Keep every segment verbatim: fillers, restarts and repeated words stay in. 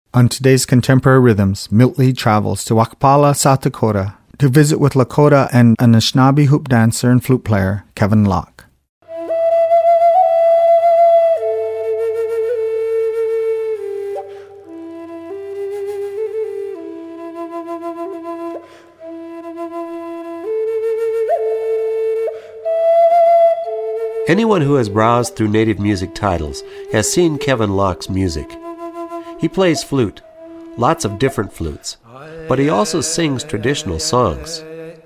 On today's Contemporary Rhythms, Miltley travels to Wakpala, South Dakota to visit with Lakota and Anishinaabe hoop dancer and flute player Kevin Locke. Anyone who has browsed through Native music titles has seen Kevin Locke's music. He plays flute, lots of different flutes, but he also sings traditional songs.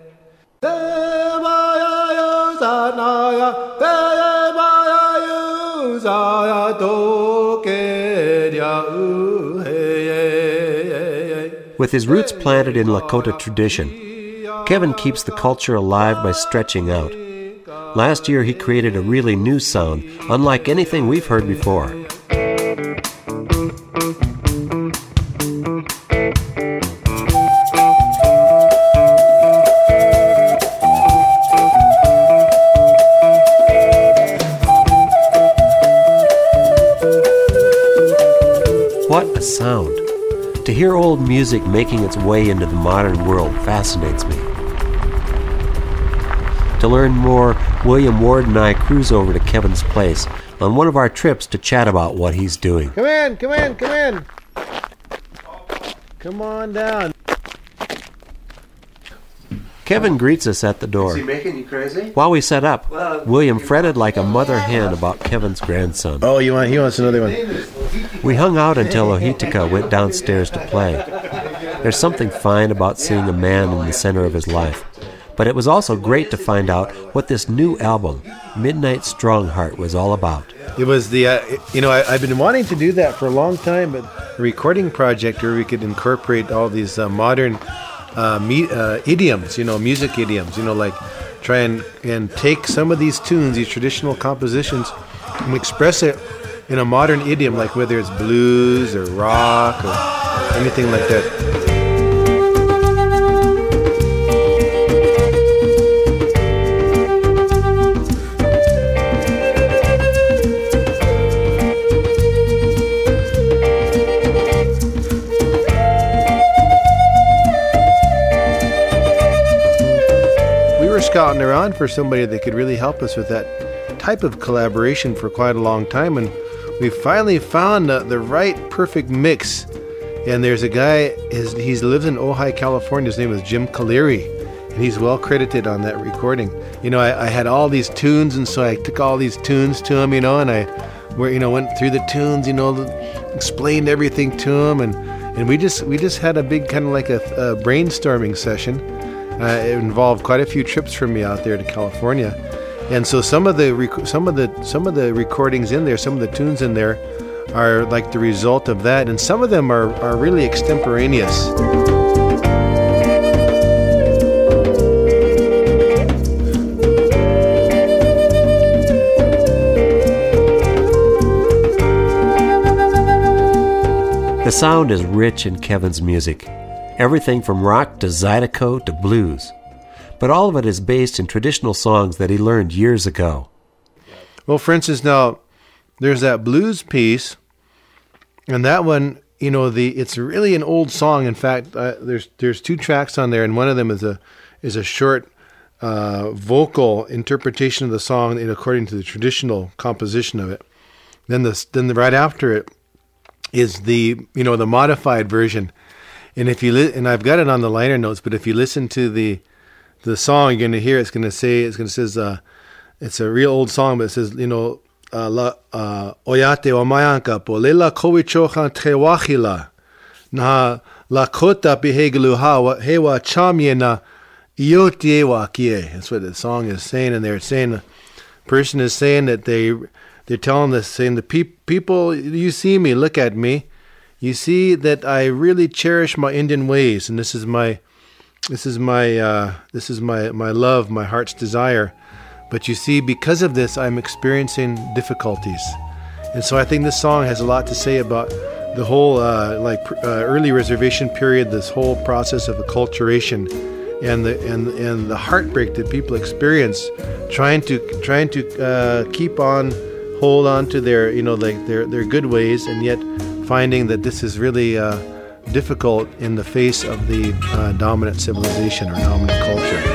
With his roots planted in Lakota tradition, Kevin keeps the culture alive by stretching out. Last year he created a really new sound, unlike anything we've heard before. What a sound! To hear old music making its way into the modern world fascinates me. To learn more, William Ward and I cruise over to Kevin's place on one of our trips to chat about what he's doing. Come in, come in, come in. Come on down. Kevin greets us at the door. Is he making you crazy? While we set up, William fretted like a mother hen about Kevin's grandson. Oh, you want? He wants another one. We hung out until Ohitika went downstairs to play. There's something fine about seeing a man in the center of his life. But it was also great to find out what this new album, Midnight Strongheart, was all about. It was the, uh, you know, I, I've been wanting to do that for a long time, but a recording project where we could incorporate all these uh, modern uh, me, uh, idioms, you know, music idioms, you know, like try and, and take some of these tunes, these traditional compositions, and express it in a modern idiom, like whether it's blues or rock or anything like that. Scouting around for somebody that could really help us with that type of collaboration for quite a long time, and we finally found the, the right perfect mix. And there's a guy, his, he lives in Ojai, California. His name is Jim Kaleri, and he's well credited on that recording. You know, I, I had all these tunes, and so I took all these tunes to him, you know, and I where you know went through the tunes, you know, explained everything to him, and and we just we just had a big kind of like a, a brainstorming session. Uh, it involved quite a few trips from me out there to California, and so some of the rec- some of the some of the recordings in there, some of the tunes in there, are like the result of that, and some of them are, are really extemporaneous. The sound is rich in Kevin's music. Everything from rock to zydeco to blues. But all of it is based in traditional songs that he learned years ago. Well, for instance, now, there's that blues piece, and that one, you know, the it's really an old song. In fact, uh, there's there's two tracks on there, and one of them is a is a short uh, vocal interpretation of the song in according to the traditional composition of it. Then the then the right after it is the you know the modified version. And if you li- and I've got it on the liner notes, but if you listen to the the song, you're going to hear it's going to say it's going to says uh, it's a real old song, but it says you know la oyate o mayanka po lela kowichochan trewachila na lakota bihegluha hewa chamyena iotiewa kie. That's what the song is saying, and they're saying the person is saying that they they're telling us saying the pe- people you see me, look at me. You see that I really cherish my Indian ways, and this is my, this is my, uh, this is my, my love, my heart's desire. But you see, because of this, I'm experiencing difficulties, and so I think this song has a lot to say about the whole, uh, like uh, early reservation period, this whole process of acculturation, and the and and the heartbreak that people experience, trying to trying to uh, keep on, hold on to their, you know, like their their good ways, and yet finding that this is really uh, difficult in the face of the uh, dominant civilization or dominant culture.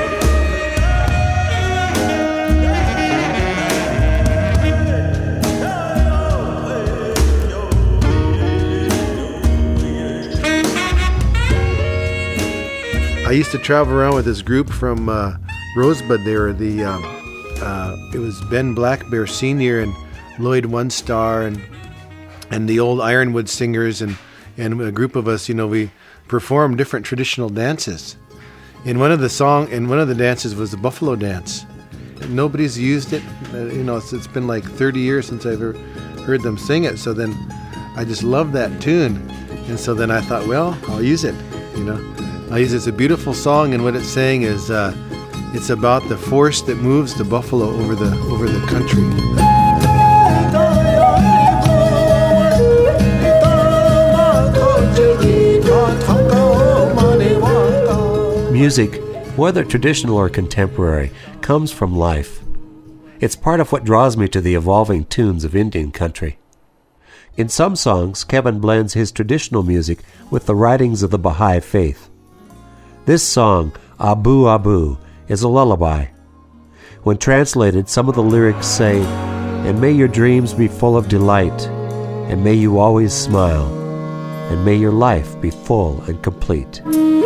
I used to travel around with this group from uh, Rosebud. They were the, um, uh, it was Ben Blackbear Senior and Lloyd One Star and and the old Ironwood Singers and, and a group of us, you know, we performed different traditional dances. And one of the song, and one of the dances was the Buffalo Dance. Nobody's used it, uh, you know, it's, it's been like thirty years since I've ever heard them sing it. So then I just loved that tune. And so then I thought, well, I'll use it, you know. I'll use it. It's a beautiful song, and what it's saying is uh, it's about the force that moves the buffalo over the over the country. Music, whether traditional or contemporary, comes from life. It's part of what draws me to the evolving tunes of Indian country. In some songs, Kevin blends his traditional music with the writings of the Baha'i faith. This song, Abu Abu, is a lullaby. When translated, some of the lyrics say, "And may your dreams be full of delight, and may you always smile, and may your life be full and complete."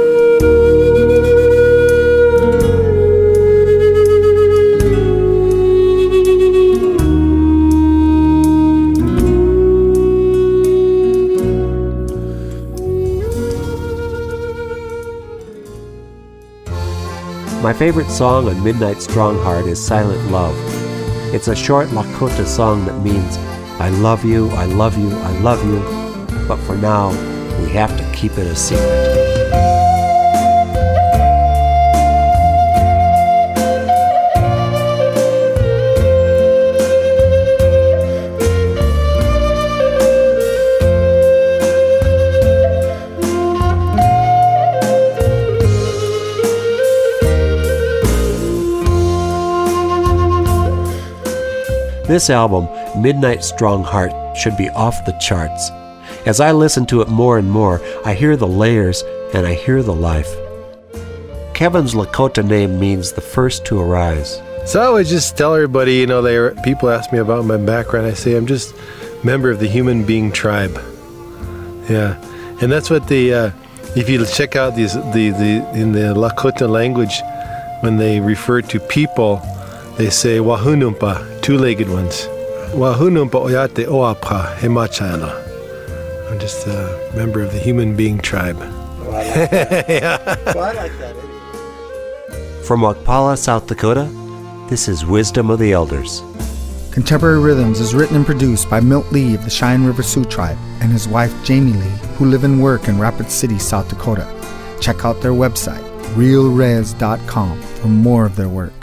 My favorite song on Midnight Strongheart is Silent Love. It's a short Lakota song that means, I love you, I love you, I love you, but for now, we have to keep it a secret. This album, Midnight Strongheart, should be off the charts. As I listen to it more and more, I hear the layers and I hear the life. Kevin's Lakota name means the first to arise. So I would just tell everybody, you know, they were, people ask me about my background. I say I'm just a member of the human being tribe. Yeah, and that's what the, uh, if you check out these, the, the in the Lakota language, when they refer to people, they say Wahunumpa, two-legged ones. Wahunumpa oyate oapha hemachana. I'm just a member of the human being tribe. Oh, I like that. Yeah. Well, I like that. From Wakpala, South Dakota, this is Wisdom of the Elders. Contemporary Rhythms is written and produced by Milt Lee of the Cheyenne River Sioux Tribe and his wife Jamie Lee, who live and work in Rapid City, South Dakota. Check out their website, real res dot com, for more of their work.